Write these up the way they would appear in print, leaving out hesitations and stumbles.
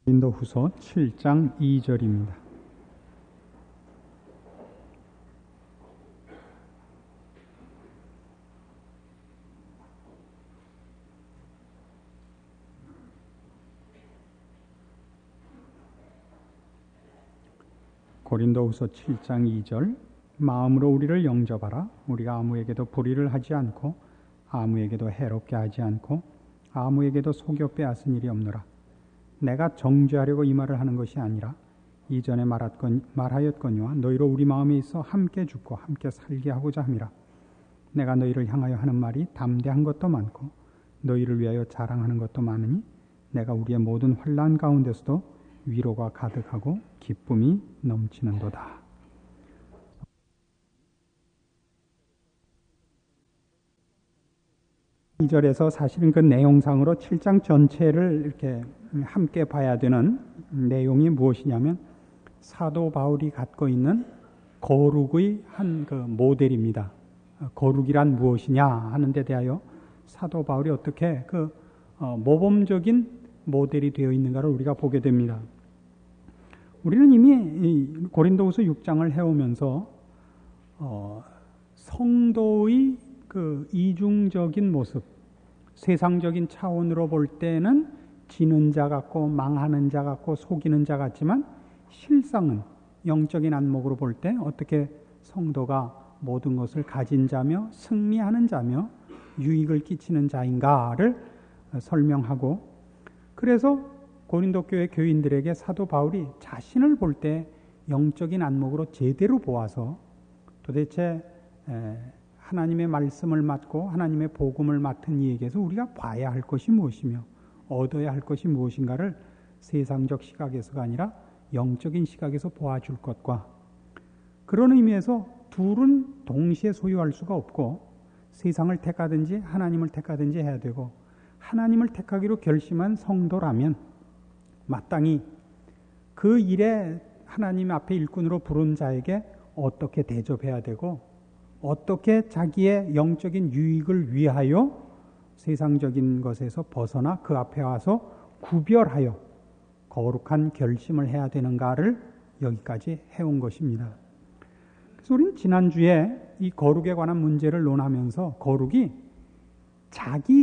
고린도후서 7장 2절입니다. 고린도후서 7장 2절 마음으로 우리를 영접하라. 우리가 아무에게도 불의를 하지 않고 아무에게도 해롭게 하지 않고 아무에게도 속여 빼앗은 일이 없노라. 내가 정죄하려고 이 말을 하는 것이 아니라 이전에 말하였거니와 너희로 우리 마음에 있어 함께 죽고 함께 살게 하고자 함이라. 내가 너희를 향하여 하는 말이 담대한 것도 많고 너희를 위하여 자랑하는 것도 많으니 내가 우리의 모든 환난 가운데서도 위로가 가득하고 기쁨이 넘치는도다. 이 절에서 사실은 그 내용상으로 7장 전체를 이렇게 함께 봐야 되는 내용이 무엇이냐면 사도 바울이 갖고 있는 거룩의 한 그 모델입니다. 거룩이란 무엇이냐 하는 데 대하여 사도 바울이 어떻게 그 모범적인 모델이 되어 있는가를 우리가 보게 됩니다. 우리는 이미 고린도후서 6장을 해오면서 성도의 그 이중적인 모습, 세상적인 차원으로 볼 때는 지는 자 같고 망하는 자 같고 속이는 자 같지만 실상은 영적인 안목으로 볼 때 어떻게 성도가 모든 것을 가진 자며 승리하는 자며 유익을 끼치는 자인가를 설명하고, 그래서 고린도 교회 교인들에게 사도 바울이 자신을 볼 때 영적인 안목으로 제대로 보아서 도대체 하나님의 말씀을 맡고 하나님의 복음을 맡은 이에게서 우리가 봐야 할 것이 무엇이며 얻어야 할 것이 무엇인가를 세상적 시각에서가 아니라 영적인 시각에서 보아줄 것과, 그런 의미에서 둘은 동시에 소유할 수가 없고 세상을 택하든지 하나님을 택하든지 해야 되고, 하나님을 택하기로 결심한 성도라면 마땅히 그 일에 하나님 앞에 일꾼으로 부른 자에게 어떻게 대접해야 되고 어떻게 자기의 영적인 유익을 위하여 세상적인 것에서 벗어나 그 앞에 와서 구별하여 거룩한 결심을 해야 되는가를 여기까지 해온 것입니다. 그래서 우리는 지난주에 이 거룩에 관한 문제를 논하면서 거룩이 자기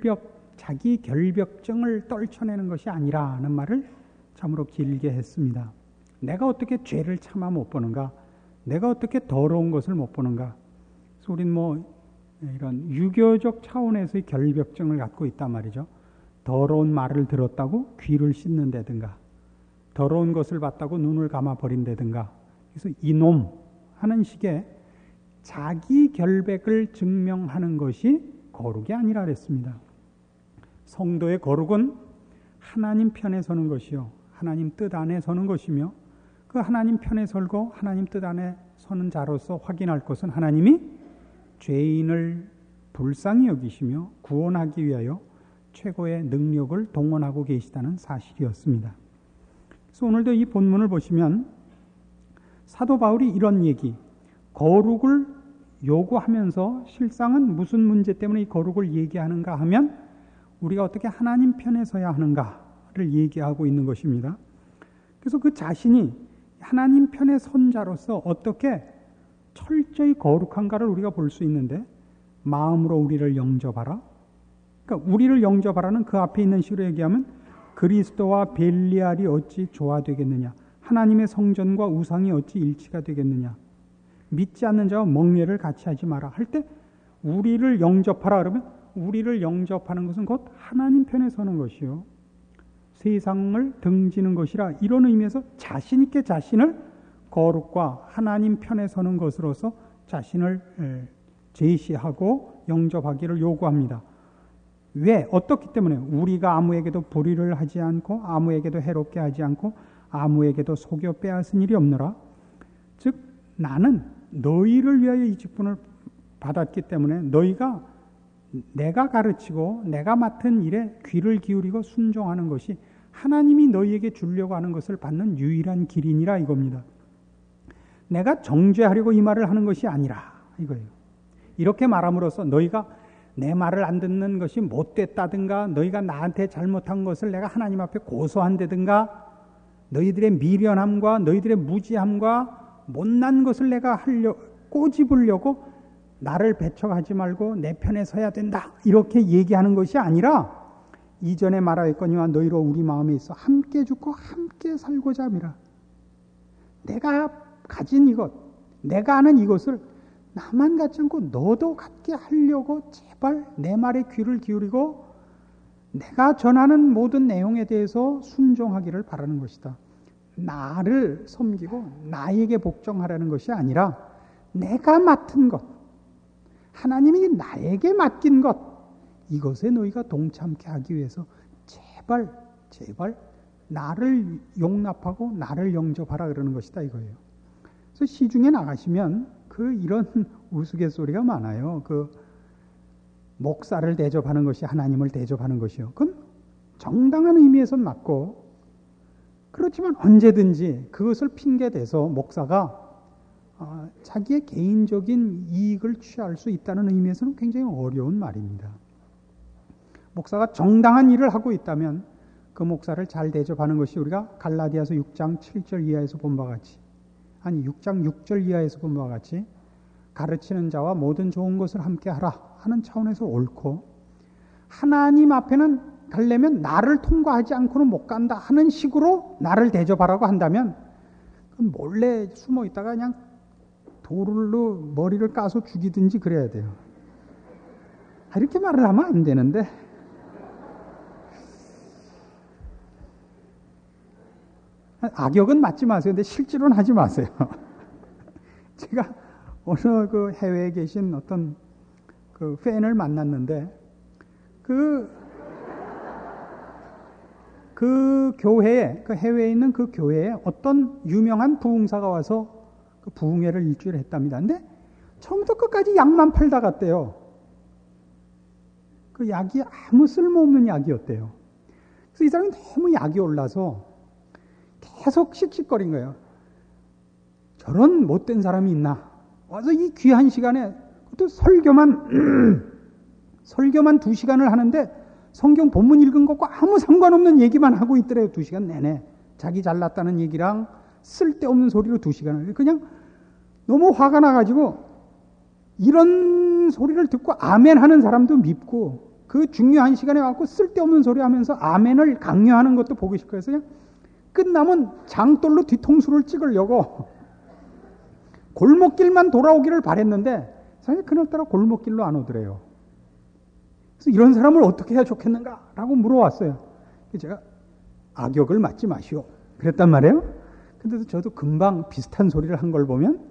결벽증을 떨쳐내는 것이 아니라는 말을 참으로 길게 했습니다. 내가 어떻게 죄를 참아 못 보는가? 내가 어떻게 더러운 것을 못 보는가? 그래서 우리는 이런 유교적 차원에서의 결벽증을 갖고 있단 말이죠. 더러운 말을 들었다고 귀를 씻는다든가, 더러운 것을 봤다고 눈을 감아버린다든가, 그래서 이놈 하는 식의 자기 결백을 증명하는 것이 거룩이 아니라 그랬습니다. 성도의 거룩은 하나님 편에 서는 것이요, 하나님 뜻 안에 서는 것이며, 그 하나님 편에 설고 하나님 뜻 안에 서는 자로서 확인할 것은 하나님이 죄인을 불쌍히 여기시며 구원하기 위하여 최고의 능력을 동원하고 계시다는 사실이었습니다. 그래서 오늘도 이 본문을 보시면 사도 바울이 이런 얘기, 거룩을 요구하면서 실상은 무슨 문제 때문에 이 거룩을 얘기하는가 하면 우리가 어떻게 하나님 편에 서야 하는가를 얘기하고 있는 것입니다. 그래서 그 자신이 하나님 편에 선 자로서 어떻게 철저히 거룩한가를 우리가 볼 수 있는데, 마음으로 우리를 영접하라. 그러니까 우리를 영접하라는 그 앞에 있는 식으로 얘기하면 그리스도와 벨리알이 어찌 조화되겠느냐, 하나님의 성전과 우상이 어찌 일치가 되겠느냐, 믿지 않는 자와 멍례를 같이 하지 마라 할 때 우리를 영접하라 그러면 우리를 영접하는 것은 곧 하나님 편에 서는 것이요, 세상을 등지는 것이라, 이런 의미에서 자신 있게 자신을 거룩과 하나님 편에 서는 것으로서 자신을 제시하고 영접하기를 요구합니다. 왜? 어떻기 때문에? 우리가 아무에게도 불의를 하지 않고 아무에게도 해롭게 하지 않고 아무에게도 속여 빼앗은 일이 없노라. 즉 나는 너희를 위하여 이 직분을 받았기 때문에 너희가 내가 가르치고 내가 맡은 일에 귀를 기울이고 순종하는 것이 하나님이 너희에게 주려고 하는 것을 받는 유일한 길이니라 이겁니다. 내가 정죄하려고 이 말을 하는 것이 아니라 이거예요. 이렇게 말함으로써 너희가 내 말을 안 듣는 것이 못됐다든가 너희가 나한테 잘못한 것을 내가 하나님 앞에 고소한다든가 너희들의 미련함과 너희들의 무지함과 못난 것을 내가 꼬집으려고 나를 배척하지 말고 내 편에 서야 된다 이렇게 얘기하는 것이 아니라 이전에 말하였거니와 너희로 우리 마음에 있어 함께 죽고 함께 살고자 함이라. 내가 가진 이것, 내가 아는 이것을 나만 갖지 않고 너도 갖게 하려고 제발 내 말에 귀를 기울이고 내가 전하는 모든 내용에 대해서 순종하기를 바라는 것이다. 나를 섬기고 나에게 복종하라는 것이 아니라 내가 맡은 것, 하나님이 나에게 맡긴 것, 이것에 너희가 동참케 하기 위해서 제발 나를 용납하고 나를 영접하라 그러는 것이다 이거예요. 그래서 시중에 나가시면 이런 우스갯소리가 많아요. 목사를 대접하는 것이 하나님을 대접하는 것이요. 그건 정당한 의미에서 맞고, 그렇지만 언제든지 그것을 핑계대서 목사가 자기의 개인적인 이익을 취할 수 있다는 의미에서는 굉장히 어려운 말입니다. 목사가 정당한 일을 하고 있다면 그 목사를 잘 대접하는 것이 우리가 갈라디아서 6장 7절 이하에서 본 바와 같이, 아니 6장 6절 이하에서 본 바와 같이 가르치는 자와 모든 좋은 것을 함께 하라 하는 차원에서 옳고, 하나님 앞에는 가려면 나를 통과하지 않고는 못 간다 하는 식으로 나를 대접하라고 한다면 몰래 숨어 있다가 그냥 돌로 머리를 까서 죽이든지 그래야 돼요. 이렇게 말을 하면 안 되는데, 악역은 맞지 마세요. 근데 실제로는 하지 마세요. 제가 어느 해외에 계신 어떤 팬을 만났는데 그 교회에, 해외에 있는 그 교회에 어떤 유명한 부흥사가 와서 그 부흥회를 일주일 했답니다. 근데 처음부터 끝까지 약만 팔다 갔대요. 그 약이 아무 쓸모없는 약이었대요. 그래서 이 사람이 너무 약이 올라서 계속 씩씩거린 거예요. 저런 못된 사람이 있나? 와서 이 귀한 시간에 또 설교만 2시간을 하는데 성경 본문 읽은 것과 아무 상관없는 얘기만 하고 있더래요. 2시간 내내. 자기 잘났다는 얘기랑 쓸데없는 소리로 2시간을. 그냥 너무 화가 나가지고 이런 소리를 듣고 아멘 하는 사람도 밉고, 그 중요한 시간에 와서 쓸데없는 소리 하면서 아멘을 강요하는 것도 보기 싫고 해서 그냥 끝나면 장돌로 뒤통수를 찍으려고 골목길만 돌아오기를 바랬는데 사실 그날따라 골목길로 안 오더래요. 그래서 이런 사람을 어떻게 해야 좋겠는가라고 물어왔어요. 제가 악역을 맞지 마시오 그랬단 말이에요. 근데도 저도 금방 비슷한 소리를 한 걸 보면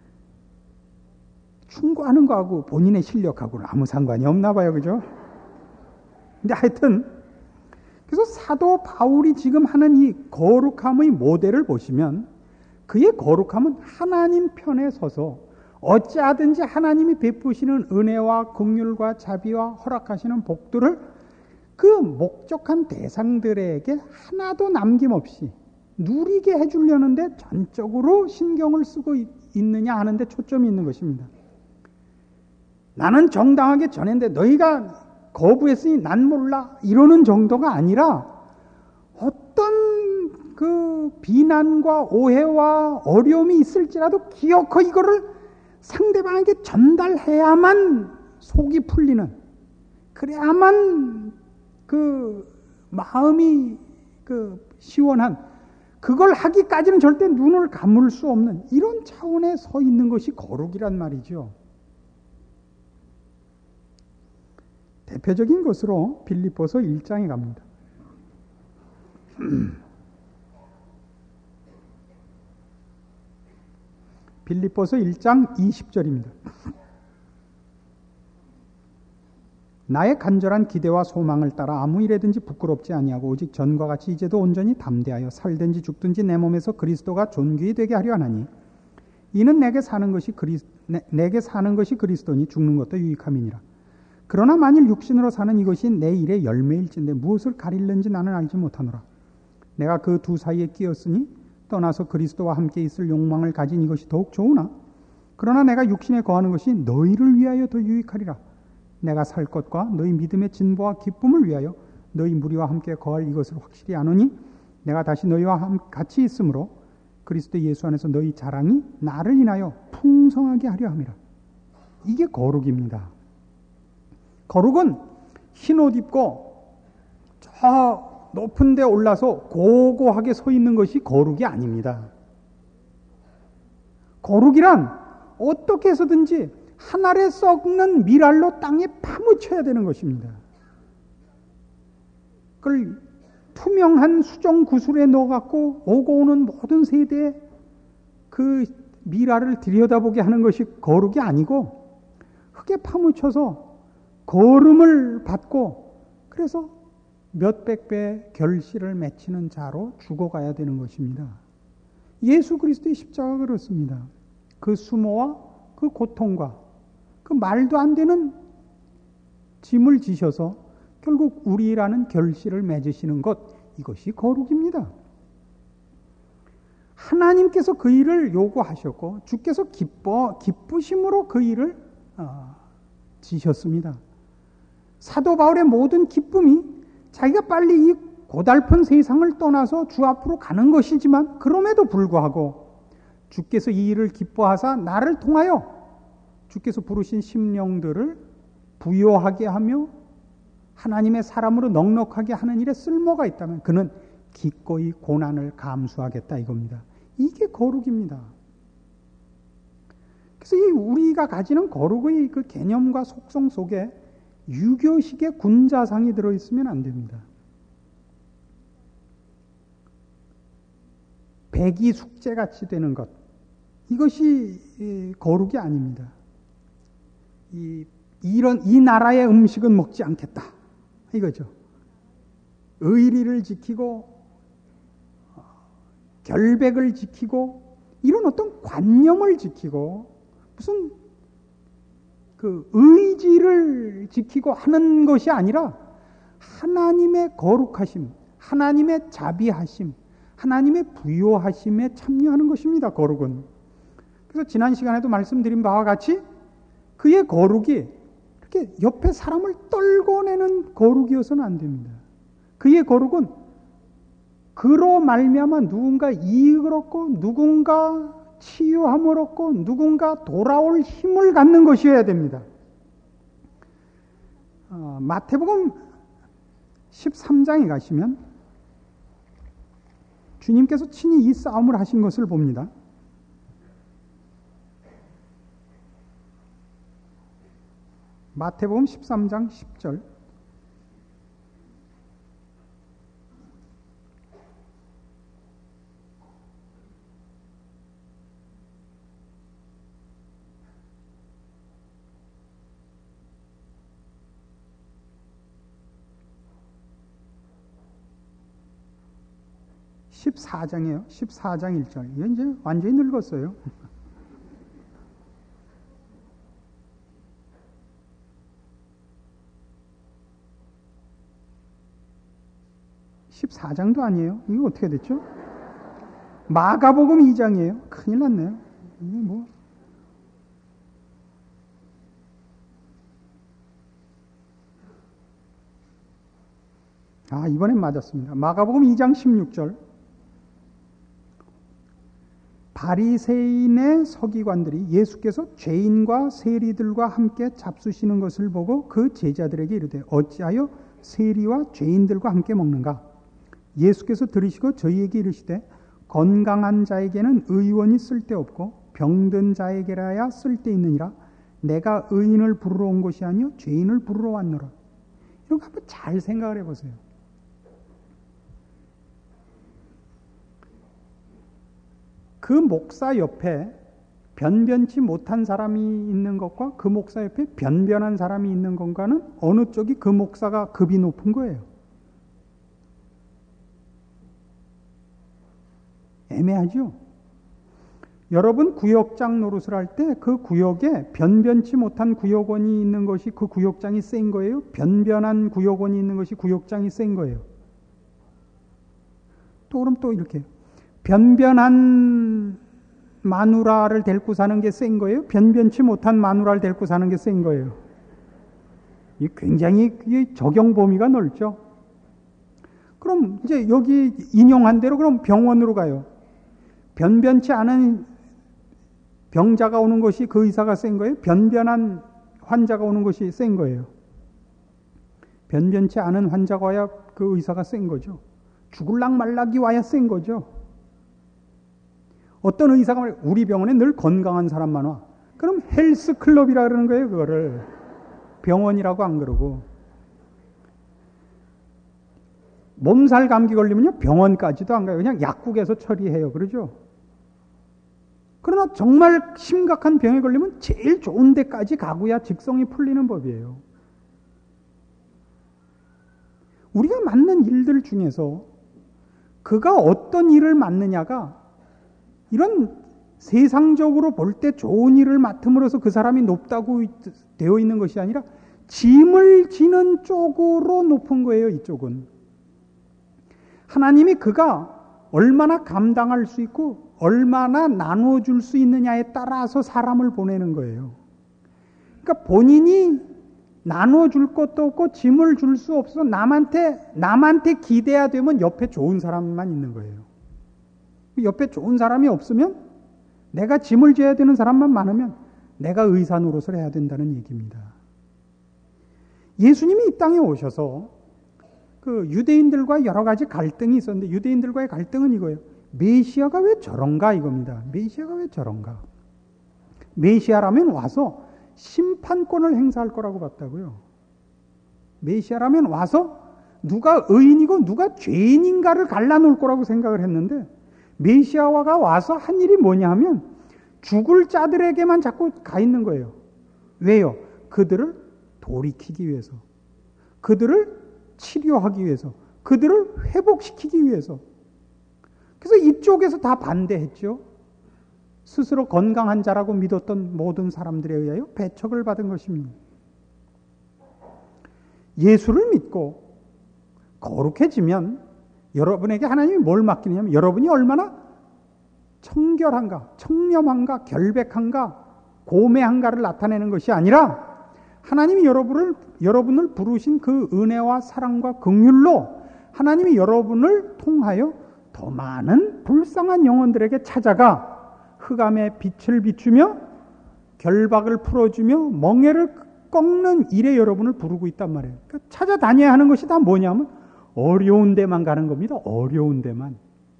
충고하는 거하고 본인의 실력하고는 아무 상관이 없나 봐요. 그죠? 근데 하여튼 그래서 사도 바울이 지금 하는 이 거룩함의 모델을 보시면 그의 거룩함은 하나님 편에 서서 어찌하든지 하나님이 베푸시는 은혜와 긍휼과 자비와 허락하시는 복들을 그 목적한 대상들에게 하나도 남김없이 누리게 해주려는데 전적으로 신경을 쓰고 있느냐 하는데 초점이 있는 것입니다. 나는 정당하게 전했는데 너희가 거부했으니 난 몰라 이러는 정도가 아니라 어떤 그 비난과 오해와 어려움이 있을지라도 기어코 이거를 상대방에게 전달해야만 속이 풀리는, 그래야만 그 마음이 시원한, 그걸 하기까지는 절대 눈을 감을 수 없는 이런 차원에 서 있는 것이 거룩이란 말이죠. 대표적인 것으로 빌립보서 1장에 갑니다. 빌립보서 1장 20절입니다. 나의 간절한 기대와 소망을 따라 아무 일에든지 부끄럽지 아니하고 오직 전과 같이 이제도 온전히 담대하여 살든지 죽든지 내 몸에서 그리스도가 존귀히 되게 하려 하나니 이는 내게 사는 것이 그리스도니 죽는 것도 유익함이니라. 그러나 만일 육신으로 사는 이것이 내 일의 열매일진데 무엇을 가릴는지 나는 알지 못하노라. 내가 그 두 사이에 끼었으니 떠나서 그리스도와 함께 있을 욕망을 가진 이것이 더욱 좋으나 그러나 내가 육신에 거하는 것이 너희를 위하여 더 유익하리라. 내가 살 것과 너희 믿음의 진보와 기쁨을 위하여 너희 무리와 함께 거할 이것을 확실히 아노니 내가 다시 너희와 같이 있으므로 그리스도 예수 안에서 너희 자랑이 나를 인하여 풍성하게 하려 함이라. 이게 거룩입니다. 거룩은 흰옷 입고 저 높은 데 올라서 고고하게 서 있는 것이 거룩이 아닙니다. 거룩이란 어떻게 해서든지 한 알에 썩는 밀알로 땅에 파묻혀야 되는 것입니다. 그걸 투명한 수정 구슬에 넣어갖고 오고 오는 모든 세대에 그 밀알을 들여다보게 하는 것이 거룩이 아니고 흙에 파묻혀서 거름을 받고 그래서 몇백 배 결실을 맺히는 자로 죽어가야 되는 것입니다. 예수 그리스도의 십자가가 그렇습니다. 그 수모와 그 고통과 그 말도 안 되는 짐을 지셔서 결국 우리라는 결실을 맺으시는 것, 이것이 거룩입니다. 하나님께서 그 일을 요구하셨고 주께서 기쁘심으로 그 일을 지셨습니다. 사도 바울의 모든 기쁨이 자기가 빨리 이 고달픈 세상을 떠나서 주 앞으로 가는 것이지만 그럼에도 불구하고 주께서 이 일을 기뻐하사 나를 통하여 주께서 부르신 심령들을 부요하게 하며 하나님의 사람으로 넉넉하게 하는 일에 쓸모가 있다면 그는 기꺼이 고난을 감수하겠다 이겁니다. 이게 거룩입니다. 그래서 이 우리가 가지는 거룩의 그 개념과 속성 속에 유교식의 군자상이 들어있으면 안 됩니다. 백이 숙제같이 되는 것, 이것이 거룩이 아닙니다. 이 나라의 음식은 먹지 않겠다 이거죠. 의리를 지키고 결백을 지키고 이런 어떤 관념을 지키고 무슨 그 의지를 지키고 하는 것이 아니라 하나님의 거룩하심, 하나님의 자비하심, 하나님의 부요하심에 참여하는 것입니다. 거룩은. 그래서 지난 시간에도 말씀드린 바와 같이 그의 거룩이 이렇게 옆에 사람을 떨궈내는 거룩이어서는 안 됩니다. 그의 거룩은 그로 말미암아 누군가 이익을 얻고 누군가 치유함을 얻고 누군가 돌아올 힘을 갖는 것이어야 됩니다. 마태복음 13장에 가시면 주님께서 친히 이 싸움을 하신 것을 봅니다. 마태복음 13장 10절. (14장이에요) 14장 1절. 이건 이제 완전히 늙었어요. 14장도 아니에요. 이거 어떻게 됐죠? 마가복음 2장이에요. 큰일 났네요. 이게 뭐. 이번엔 맞았습니다. 마가복음 2장 16절. 바리새인의 서기관들이 예수께서 죄인과 세리들과 함께 잡수시는 것을 보고 그 제자들에게 이르되 어찌하여 세리와 죄인들과 함께 먹는가? 예수께서 들으시고 저희에게 이르시되 건강한 자에게는 의원이 쓸데없고 병든 자에게라야 쓸데있느니라. 내가 의인을 부르러 온 것이 아니요 죄인을 부르러 왔노라. 이런 거 한번 잘 생각을 해보세요. 그 목사 옆에 변변치 못한 사람이 있는 것과 그 목사 옆에 변변한 사람이 있는 건가는 어느 쪽이 그 목사가 급이 높은 거예요. 애매하죠? 여러분 구역장 노릇을 할 때 그 구역에 변변치 못한 구역원이 있는 것이 그 구역장이 센 거예요? 변변한 구역원이 있는 것이 구역장이 센 거예요? 또 그럼 또 이렇게 변변한 마누라를 데리고 사는 게 센 거예요? 변변치 못한 마누라를 데리고 사는 게 센 거예요? 굉장히 적용 범위가 넓죠. 그럼 이제 여기 인용한 대로 그럼 병원으로 가요. 변변치 않은 병자가 오는 것이 그 의사가 센 거예요? 변변한 환자가 오는 것이 센 거예요? 변변치 않은 환자가 와야 그 의사가 센 거죠. 죽을락 말락이 와야 센 거죠. 어떤 의사가 말해요. 우리 병원에 늘 건강한 사람만 와. 그럼 헬스클럽이라 그러는 거예요. 그거를. 병원이라고 안 그러고. 몸살 감기 걸리면요. 병원까지도 안 가요. 그냥 약국에서 처리해요. 그러죠? 그러나 정말 심각한 병에 걸리면 제일 좋은 데까지 가고야 직성이 풀리는 법이에요. 우리가 맡는 일들 중에서 그가 어떤 일을 맡느냐가 이런 세상적으로 볼 때 좋은 일을 맡음으로써 그 사람이 높다고 되어 있는 것이 아니라 짐을 지는 쪽으로 높은 거예요. 이쪽은. 하나님이 그가 얼마나 감당할 수 있고 얼마나 나눠줄 수 있느냐에 따라서 사람을 보내는 거예요. 그러니까 본인이 나눠줄 것도 없고 짐을 줄 수 없어서 남한테 기대야 되면 옆에 좋은 사람만 있는 거예요. 옆에 좋은 사람이 없으면 내가 짐을 져야 되는 사람만 많으면 내가 의사 노릇을 해야 된다는 얘기입니다. 예수님이 이 땅에 오셔서 그 유대인들과 여러 가지 갈등이 있었는데 유대인들과의 갈등은 이거예요. 메시아가 왜 저런가 이겁니다. 메시아가 왜 저런가. 메시아라면 와서 심판권을 행사할 거라고 봤다고요. 메시아라면 와서 누가 의인이고 누가 죄인인가를 갈라놓을 거라고 생각을 했는데 메시아가 와서 한 일이 뭐냐 하면 죽을 자들에게만 자꾸 가 있는 거예요. 왜요? 그들을 돌이키기 위해서, 그들을 치료하기 위해서, 그들을 회복시키기 위해서. 그래서 이쪽에서 다 반대했죠. 스스로 건강한 자라고 믿었던 모든 사람들에 의하여 배척을 받은 것입니다. 예수를 믿고 거룩해지면 여러분에게 하나님이 뭘 맡기냐면 여러분이 얼마나 청결한가, 청렴한가, 결백한가, 고매한가를 나타내는 것이 아니라 하나님이 여러분을 부르신 그 은혜와 사랑과 긍휼로 하나님이 여러분을 통하여 더 많은 불쌍한 영혼들에게 찾아가 흑암의 빛을 비추며 결박을 풀어주며 멍에를 꺾는 일에 여러분을 부르고 있단 말이에요. 그러니까 찾아다녀야 하는 것이 다 뭐냐면 어려운 데만 가는 겁니다. 어려운 데만.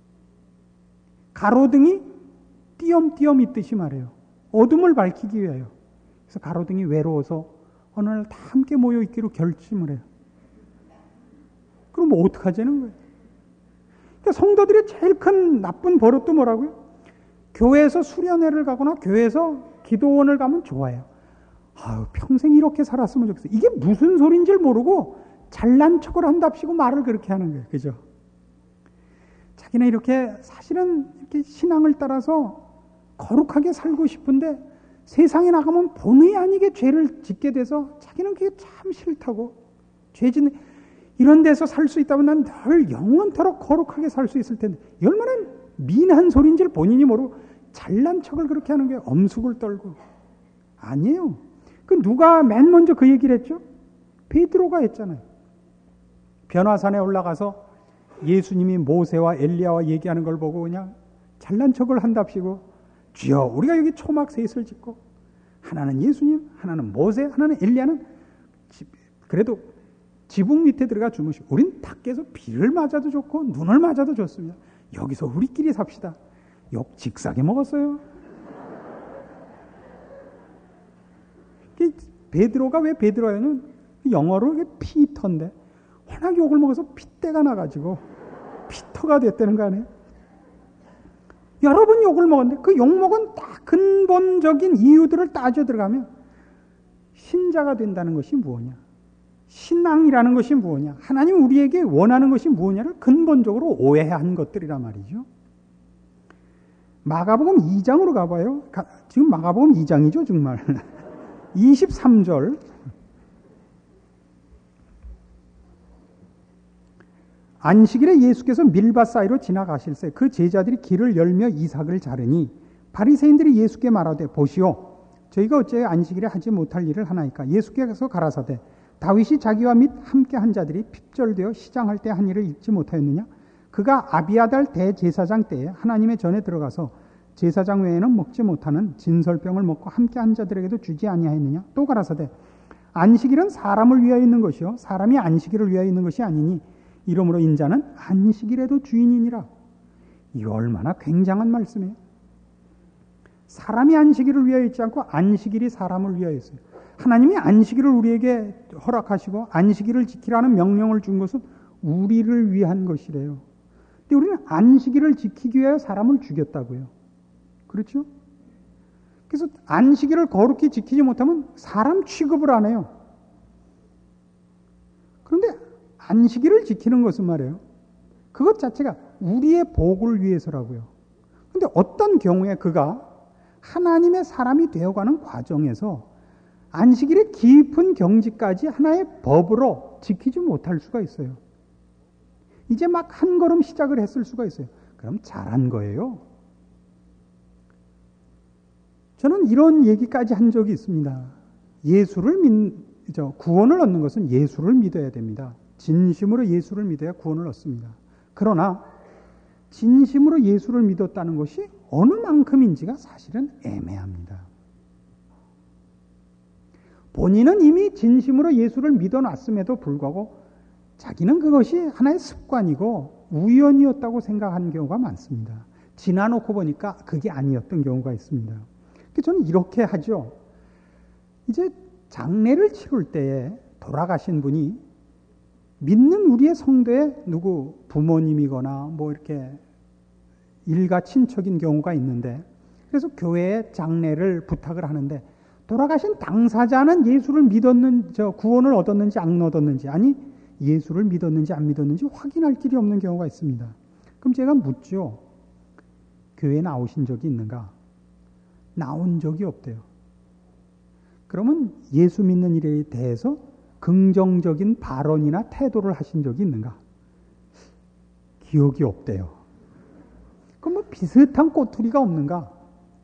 가로등이 띄엄띄엄 있듯이 말해요. 어둠을 밝히기 위하여. 그래서 가로등이 외로워서 어느 날 다 함께 모여 있기로 결심을 해요. 그럼 뭐 어떡하자는 거예요? 그러니까 성도들의 제일 큰 나쁜 버릇도 뭐라고요? 교회에서 수련회를 가거나 교회에서 기도원을 가면 좋아요. 아유, 평생 이렇게 살았으면 좋겠어. 이게 무슨 소린지를 모르고 잘난 척을 한답시고 말을 그렇게 하는 거예요. 그죠? 자기는 이렇게 사실은 이렇게 신앙을 따라서 거룩하게 살고 싶은데 세상에 나가면 본의 아니게 죄를 짓게 돼서 자기는 그게 참 싫다고 죄 짓는 이런 데서 살 수 있다면 난 늘 영원토록 거룩하게 살 수 있을 텐데 얼마나 미난 소리인지를 본인이 모르고 잘난 척을 그렇게 하는 게 엄숙을 떨고 아니에요. 그 누가 맨 먼저 그 얘기를 했죠? 베드로가 했잖아요. 변화산에 올라가서 예수님이 모세와 엘리야와 얘기하는 걸 보고 그냥 잘난 척을 한답시고 주여 우리가 여기 초막 셋을 짓고 하나는 예수님, 하나는 모세, 하나는 엘리야는 그래도 지붕 밑에 들어가 주무시고 우린 밖에서 비를 맞아도 좋고 눈을 맞아도 좋습니다. 여기서 우리끼리 삽시다. 욕 직사게 먹었어요. 베드로가 왜 베드로냐면 영어로 이게 피터인데 워낙 욕을 먹어서 핏대가 나가지고 피터가 됐다는 거 아니에요? 여러 번 욕을 먹었는데 그 욕먹은 딱 근본적인 이유들을 따져 들어가면 신자가 된다는 것이 무엇이냐? 신앙이라는 것이 무엇이냐? 하나님 우리에게 원하는 것이 무엇이냐를 근본적으로 오해한 것들이란 말이죠. 마가복음 2장으로 가봐요. 지금 마가복음 2장이죠, 정말. 23절. 안식일에 예수께서 밀밭 사이로 지나가실새 그 제자들이 길을 열며 이삭을 자르니 바리새인들이 예수께 말하되 보시오 저희가 어째 안식일에 하지 못할 일을 하나이까 예수께서 가라사대 다윗이 자기와 및 함께 한 자들이 핍절되어 시장할 때 한 일을 잊지 못하였느냐? 그가 아비아달 대제사장 때에 하나님의 전에 들어가서 제사장 외에는 먹지 못하는 진설병을 먹고 함께 한 자들에게도 주지 아니하였느냐? 또 가라사대 안식일은 사람을 위하여 있는 것이요 사람이 안식일을 위하여 있는 것이 아니니 이러므로 인자는 안식일에도 주인이니라. 이거 얼마나 굉장한 말씀이에요. 사람이 안식일을 위하여 있지 않고 안식일이 사람을 위하여 있어요. 하나님이 안식일을 우리에게 허락하시고 안식일을 지키라는 명령을 준 것은 우리를 위한 것이래요. 근데 우리는 안식일을 지키기 위하여 사람을 죽였다고요. 그렇죠? 그래서 안식일을 거룩히 지키지 못하면 사람 취급을 안 해요. 그런데 안식일을 지키는 것은 말이에요. 그것 자체가 우리의 복을 위해서라고요. 그런데 어떤 경우에 그가 하나님의 사람이 되어가는 과정에서 안식일의 깊은 경지까지 하나의 법으로 지키지 못할 수가 있어요. 이제 막 한 걸음 시작을 했을 수가 있어요. 그럼 잘한 거예요. 저는 이런 얘기까지 한 적이 있습니다. 구원을 얻는 것은 예수를 믿어야 됩니다. 진심으로 예수를 믿어야 구원을 얻습니다. 그러나 진심으로 예수를 믿었다는 것이 어느 만큼인지가 사실은 애매합니다. 본인은 이미 진심으로 예수를 믿어놨음에도 불구하고 자기는 그것이 하나의 습관이고 우연이었다고 생각하는 경우가 많습니다. 지나놓고 보니까 그게 아니었던 경우가 있습니다. 저는 이렇게 하죠. 이제 장례를 치를 때에 돌아가신 분이 믿는 우리의 성도에 누구 부모님이거나 뭐 이렇게 일가 친척인 경우가 있는데 그래서 교회에 장례를 부탁을 하는데 돌아가신 당사자는 예수를 구원을 얻었는지 안 얻었는지 아니 예수를 믿었는지 안 믿었는지 확인할 길이 없는 경우가 있습니다. 그럼 제가 묻죠. 교회에 나오신 적이 있는가? 나온 적이 없대요. 그러면 예수 믿는 일에 대해서 긍정적인 발언이나 태도를 하신 적이 있는가? 기억이 없대요. 그럼 뭐 비슷한 꼬투리가 없는가?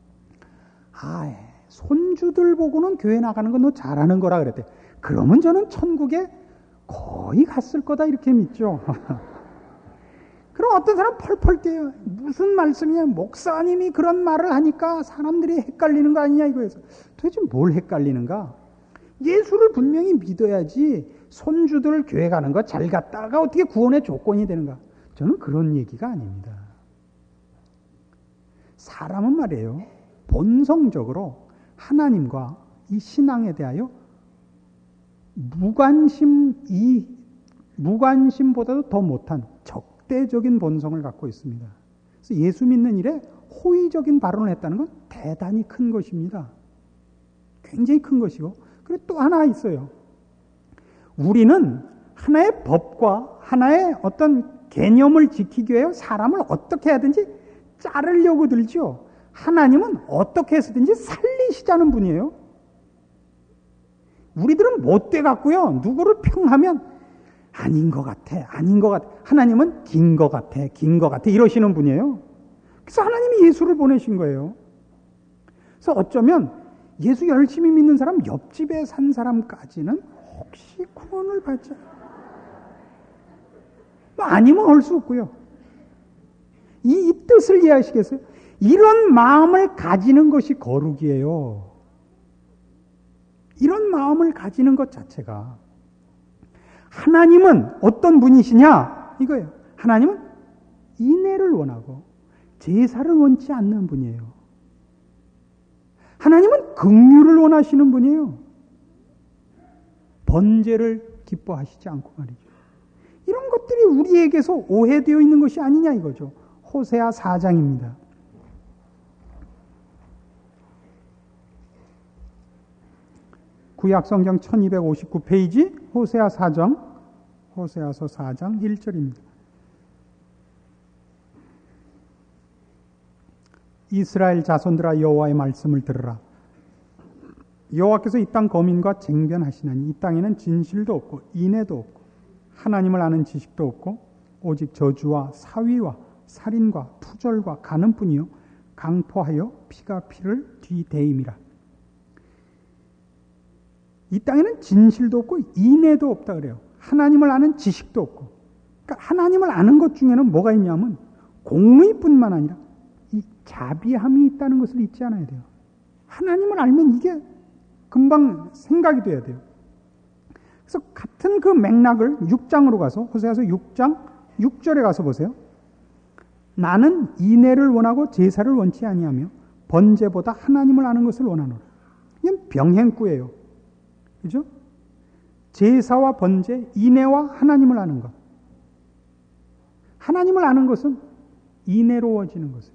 손주들 보고는 교회 나가는 건 너 잘하는 거라 그랬대. 그러면 저는 천국에 거의 갔을 거다 이렇게 믿죠. 그럼 어떤 사람 펄펄 뛰어요. 무슨 말씀이야? 목사님이 그런 말을 하니까 사람들이 헷갈리는 거 아니냐 이거에서. 도대체 뭘 헷갈리는가? 예수를 분명히 믿어야지 손주들 교회 가는 거 잘 갔다가 어떻게 구원의 조건이 되는가? 저는 그런 얘기가 아닙니다. 사람은 말이에요. 본성적으로 하나님과 이 신앙에 대하여 무관심보다도 더 못한 적대적인 본성을 갖고 있습니다. 그래서 예수 믿는 일에 호의적인 발언을 했다는 건 대단히 큰 것입니다. 굉장히 큰 것이고 그리고 또 하나 있어요. 우리는 하나의 법과 하나의 어떤 개념을 지키기 위해 사람을 어떻게 하든지 자르려고 들죠. 하나님은 어떻게 해서든지 살리시자는 분이에요. 우리들은 못돼 갖고요. 누구를 평하면 아닌 것 같아. 하나님은 긴 것 같아. 이러시는 분이에요. 그래서 하나님이 예수를 보내신 거예요. 그래서 어쩌면 예수 열심히 믿는 사람, 옆집에 산 사람까지는 혹시 구원을 받자. 아니면 할 수 없고요. 이 뜻을 이해하시겠어요? 이런 마음을 가지는 것이 거룩이에요. 이런 마음을 가지는 것 자체가 하나님은 어떤 분이시냐? 이거예요. 하나님은 인애를 원하고 제사를 원치 않는 분이에요. 하나님은 긍휼을 원하시는 분이에요. 번제를 기뻐하시지 않고 말이죠. 이런 것들이 우리에게서 오해되어 있는 것이 아니냐 이거죠. 호세아 4장입니다. 구약성경 1259페이지 호세아서 4장 1절입니다. 이스라엘 자손들아 여호와의 말씀을 들으라. 여호와께서 이 땅 거민과 쟁변하시나니 이 땅에는 진실도 없고 인애도 없고 하나님을 아는 지식도 없고 오직 저주와 사위와 살인과 투절과 간음뿐이요 강포하여 피가 피를 뒤대임이라. 이 땅에는 진실도 없고 인애도 없다 그래요. 하나님을 아는 지식도 없고. 그러니까 하나님을 아는 것 중에는 뭐가 있냐면 공의뿐만 아니라 이 자비함이 있다는 것을 잊지 않아야 돼요. 하나님을 알면 이게 금방 생각이 돼야 돼요. 그래서 같은 그 맥락을 6장으로 가서 호세아서 6장 6절에 가서 보세요. 나는 인애를 원하고 제사를 원치 아니하며 번제보다 하나님을 아는 것을 원하노라. 이건 병행구예요. 그죠? 제사와 번제, 인애와 하나님을 아는 것. 하나님을 아는 것은 인애로워지는 것이에요.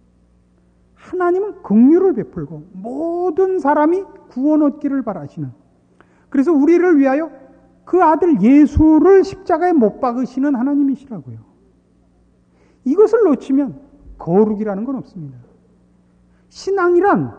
하나님은 긍휼을 베풀고 모든 사람이 구원 얻기를 바라시는, 그래서 우리를 위하여 그 아들 예수를 십자가에 못 박으시는 하나님이시라고요. 이것을 놓치면 거룩이라는 건 없습니다. 신앙이란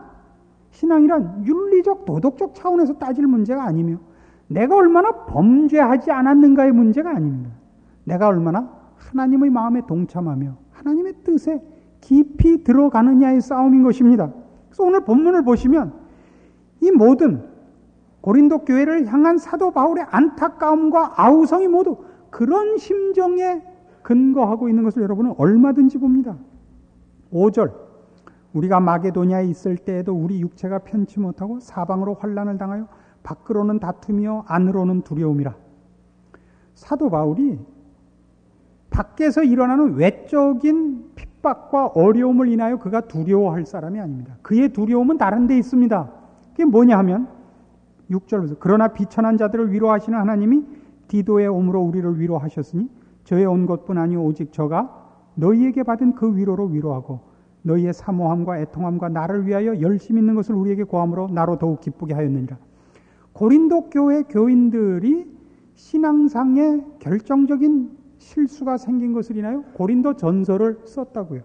윤리적 도덕적 차원에서 따질 문제가 아니며 내가 얼마나 범죄하지 않았는가의 문제가 아닙니다. 내가 얼마나 하나님의 마음에 동참하며 하나님의 뜻에 깊이 들어가느냐의 싸움인 것입니다. 그래서 오늘 본문을 보시면 이 모든 고린도 교회를 향한 사도 바울의 안타까움과 아우성이 모두 그런 심정에 근거하고 있는 것을 여러분은 얼마든지 봅니다. 5절, 우리가 마게도냐에 있을 때에도 우리 육체가 편치 못하고 사방으로 환난을 당하여 밖으로는 다툼이요 안으로는 두려움이라. 사도 바울이 밖에서 일어나는 외적인 핍박과 어려움을 인하여 그가 두려워할 사람이 아닙니다. 그의 두려움은 다른 데 있습니다. 그게 뭐냐 하면 6절에서 그러나 비천한 자들을 위로하시는 하나님이 디도에 옴으로 우리를 위로하셨으니 저의 온 것뿐 아니요 오직 저가 너희에게 받은 그 위로로 위로하고 너희의 사모함과 애통함과 나를 위하여 열심 있는 것을 우리에게 고함으로 나로 더욱 기쁘게 하였느니라. 고린도 교회 교인들이 신앙상의 결정적인 실수가 생긴 것을 인하여 고린도 전서를 썼다고요.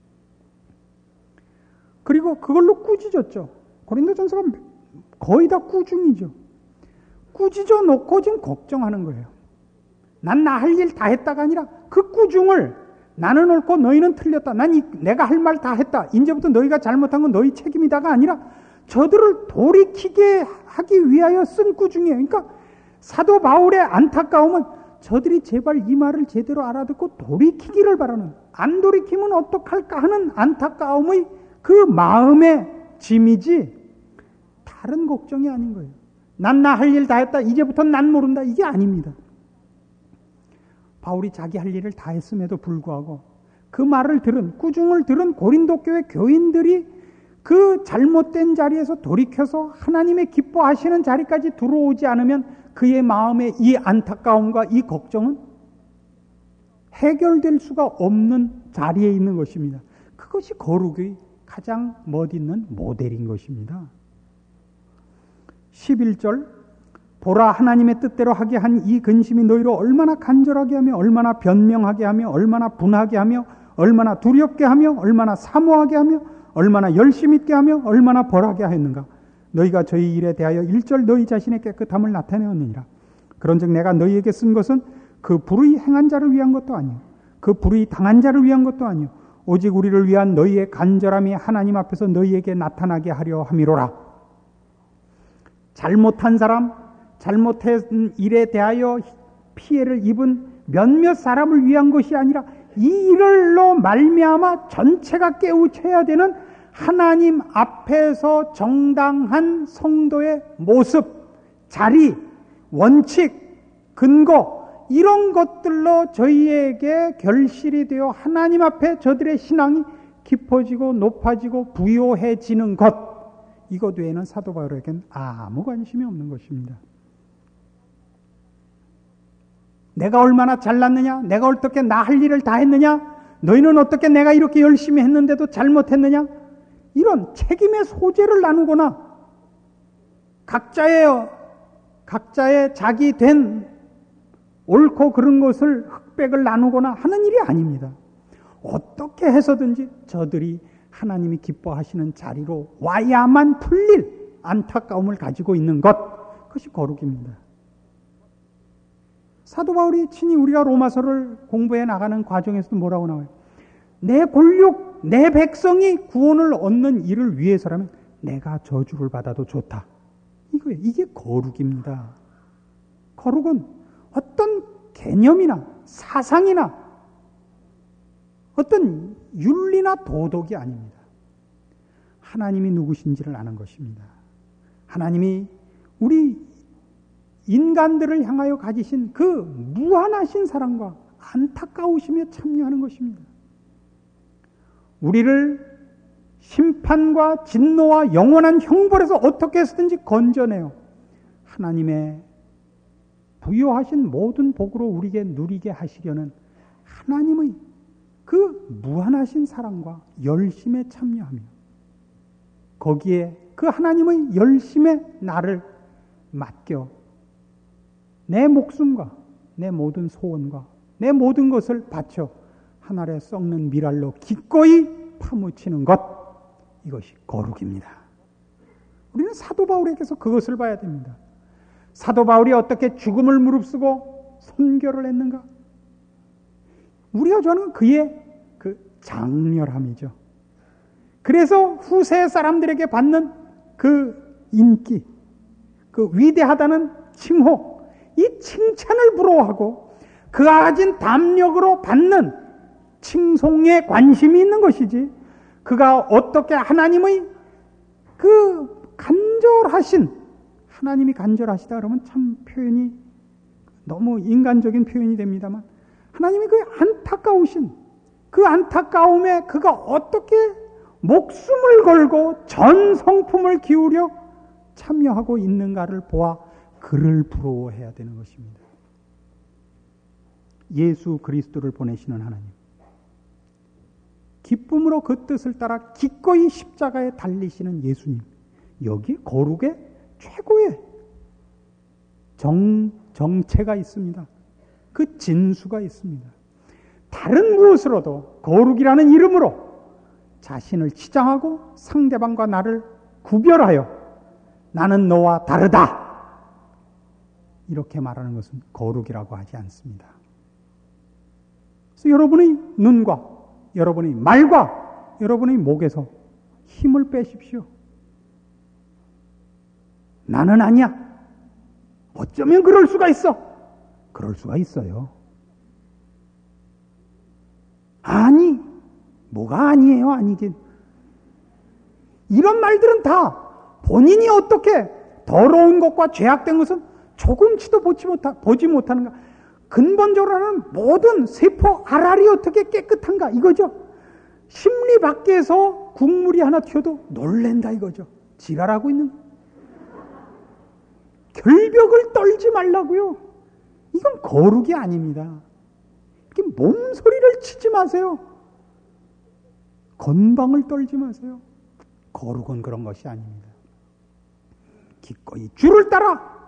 그리고 그걸로 꾸짖었죠. 고린도 전서가 거의 다 꾸중이죠. 꾸짖어 놓고 지금 걱정하는 거예요. 난 나 할 일 다 했다가 아니라 그 꾸중을 나는 옳고 너희는 틀렸다. 내가 할 말 다 했다. 이제부터 너희가 잘못한 건 너희 책임이다가 아니라 저들을 돌이키게 하기 위하여 쓴 꾸중이에요. 그러니까 사도 바울의 안타까움은 저들이 제발 이 말을 제대로 알아듣고 돌이키기를 바라는, 안 돌이키면 어떡할까 하는 안타까움의 그 마음의 짐이지 다른 걱정이 아닌 거예요. 난 나 할 일 다 했다. 이제부터는 난 모른다. 이게 아닙니다. 바울이 자기 할 일을 다 했음에도 불구하고 그 말을 들은, 꾸중을 들은 고린도 교회 교인들이 그 잘못된 자리에서 돌이켜서 하나님의 기뻐하시는 자리까지 들어오지 않으면 그의 마음의 이 안타까움과 이 걱정은 해결될 수가 없는 자리에 있는 것입니다. 그것이 거룩의 가장 멋있는 모델인 것입니다. 11절, 보라 하나님의 뜻대로 하게 한 이 근심이 너희로 얼마나 간절하게 하며 얼마나 변명하게 하며 얼마나 분하게 하며 얼마나 두렵게 하며 얼마나 사모하게 하며 얼마나 열심 있게 하며 얼마나 벌하게 하였는가. 너희가 저희 일에 대하여 일절 너희 자신의 깨끗함을 나타내었느니라. 그런즉 내가 너희에게 쓴 것은 그 불의 행한 자를 위한 것도 아니요 그 불의 당한 자를 위한 것도 아니요 오직 우리를 위한 너희의 간절함이 하나님 앞에서 너희에게 나타나게 하려 함이로라. 잘못한 사람, 잘못한 일에 대하여 피해를 입은 몇몇 사람을 위한 것이 아니라 이 일로 말미암아 전체가 깨우쳐야 되는 하나님 앞에서 정당한 성도의 모습, 자리, 원칙, 근거, 이런 것들로 저희에게 결실이 되어 하나님 앞에 저들의 신앙이 깊어지고 높아지고 부요해지는 것, 이것 외에는 사도 바울에게는 아무 관심이 없는 것입니다. 내가 얼마나 잘났느냐, 내가 어떻게 나 할 일을 다 했느냐, 너희는 어떻게 내가 이렇게 열심히 했는데도 잘못했느냐, 이런 책임의 소재를 나누거나 각자의 자기 된 옳고 그른 것을 흑백을 나누거나 하는 일이 아닙니다. 어떻게 해서든지 저들이 하나님이 기뻐하시는 자리로 와야만 풀릴 안타까움을 가지고 있는 것, 그것이 거룩입니다. 사도 바울이 친히 우리가 로마서를 공부해 나가는 과정에서도 뭐라고 나와요? 내 골육, 내 백성이 구원을 얻는 일을 위해서라면 내가 저주를 받아도 좋다. 이거예요. 이게 거룩입니다. 거룩은 어떤 개념이나 사상이나 어떤 윤리나 도덕이 아닙니다. 하나님이 누구신지를 아는 것입니다. 하나님이 우리 인간들을 향하여 가지신 그 무한하신 사랑과 안타까우심에 참여하는 것입니다. 우리를 심판과 진노와 영원한 형벌에서 어떻게 해서든지 건져내어 하나님의 부여하신 모든 복으로 우리에게 누리게 하시려는 하나님의 그 무한하신 사랑과 열심에 참여하며 거기에 그 하나님의 열심에 나를 맡겨 내 목숨과 내 모든 소원과 내 모든 것을 바쳐 하늘에 썩는 미랄로 기꺼이 파묻히는 것, 이것이 거룩입니다. 우리는 사도 바울에게서 그것을 봐야 됩니다. 사도 바울이 어떻게 죽음을 무릅쓰고 선교를 했는가? 우리가 좋아하는 그의 그 장렬함이죠. 그래서 후세 사람들에게 받는 그 인기, 그 위대하다는 칭호, 이 칭찬을 부러워하고 그가 가진 담력으로 받는 칭송에 관심이 있는 것이지, 그가 어떻게 하나님의 그 간절하신, 하나님이 간절하시다 그러면 참 표현이 너무 인간적인 표현이 됩니다만, 하나님이 그 안타까우신 그 안타까움에 그가 어떻게 목숨을 걸고 전 성품을 기울여 참여하고 있는가를 보아 그를 부러워해야 되는 것입니다. 예수 그리스도를 보내시는 하나님, 기쁨으로 그 뜻을 따라 기꺼이 십자가에 달리시는 예수님, 여기에 거룩의 최고의 정체가 있습니다. 그 진수가 있습니다. 다른 무엇으로도 거룩이라는 이름으로 자신을 치장하고 상대방과 나를 구별하여 나는 너와 다르다, 이렇게 말하는 것은 거룩이라고 하지 않습니다. 그래서 여러분의 눈과 여러분의 말과 여러분의 목에서 힘을 빼십시오. 나는 아니야. 어쩌면 그럴 수가 있어. 그럴 수가 있어요. 아니, 뭐가 아니에요, 아니긴. 이런 말들은 다 본인이 어떻게 더러운 것과 죄악된 것은 조금치도 보지 못하는가. 근본적으로는 모든 세포 알알이 어떻게 깨끗한가 이거죠. 심리 밖에서 국물이 하나 튀어도 놀랜다 이거죠. 지랄하고 있는. 결벽을 떨지 말라고요. 이건 거룩이 아닙니다. 이렇게 몸소리를 치지 마세요. 건방을 떨지 마세요. 거룩은 그런 것이 아닙니다. 기꺼이 주를 따라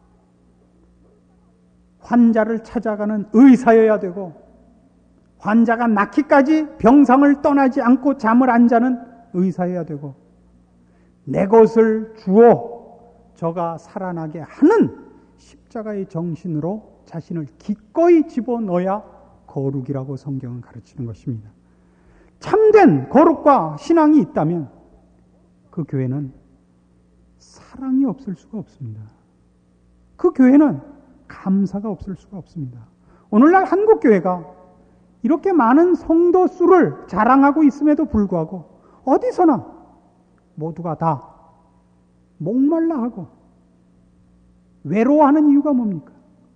환자를 찾아가는 의사여야 되고, 환자가 낫기까지 병상을 떠나지 않고 잠을 안 자는 의사여야 되고, 내 것을 주어 저가 살아나게 하는 십자가의 정신으로 자신을 기꺼이 집어넣어야 거룩이라고 성경은 가르치는 것입니다. 참된 거룩과 신앙이 있다면 그 교회는 사랑이 없을 수가 없습니다. 그 교회는 감사가 없을 수가 없습니다. 오늘날 한국교회가 이렇게 많은 성도 수를 자랑하고 있음에도 불구하고 어디서나 모두가 다 목말라 하고 외로워하는 이유가 뭡니까?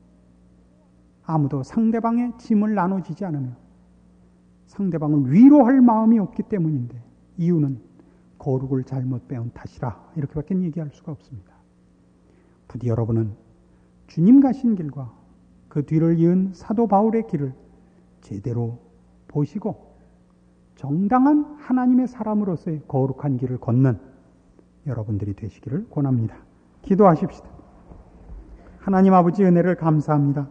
아무도 상대방의 짐을 나눠지지 않으며 상대방을 위로할 마음이 없기 때문인데, 이유는 거룩을 잘못 배운 탓이라, 이렇게밖에 얘기할 수가 없습니다. 부디 여러분은 주님 가신 길과 그 뒤를 이은 사도 바울의 길을 제대로 보시고 정당한 하나님의 사람으로서의 거룩한 길을 걷는 여러분들이 되시기를 권합니다. 기도하십시다. 하나님 아버지, 은혜를 감사합니다.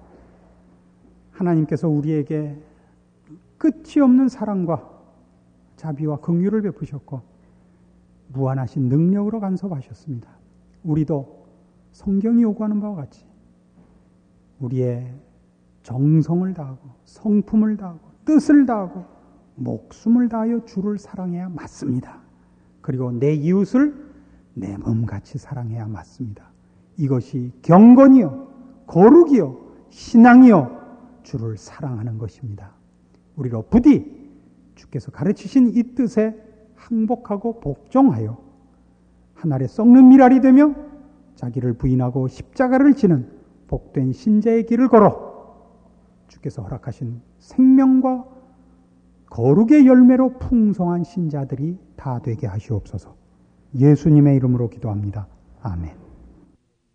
하나님께서 우리에게 끝이 없는 사랑과 자비와 긍휼을 베푸셨고 무한하신 능력으로 간섭하셨습니다. 우리도 성경이 요구하는 바와 같이 우리의 정성을 다하고 성품을 다하고 뜻을 다하고 목숨을 다하여 주를 사랑해야 맞습니다. 그리고 내 이웃을 내 몸같이 사랑해야 맞습니다. 이것이 경건이요, 거룩이요, 신앙이요, 주를 사랑하는 것입니다. 우리로 부디 주께서 가르치신 이 뜻에 항복하고 복종하여 하늘에 썩는 미랄이 되며 자기를 부인하고 십자가를 지는 복된 신자의 길을 걸어 주께서 허락하신 생명과 거룩의 열매로 풍성한 신자들이 다 되게 하시옵소서. 예수님의 이름으로 기도합니다. 아멘.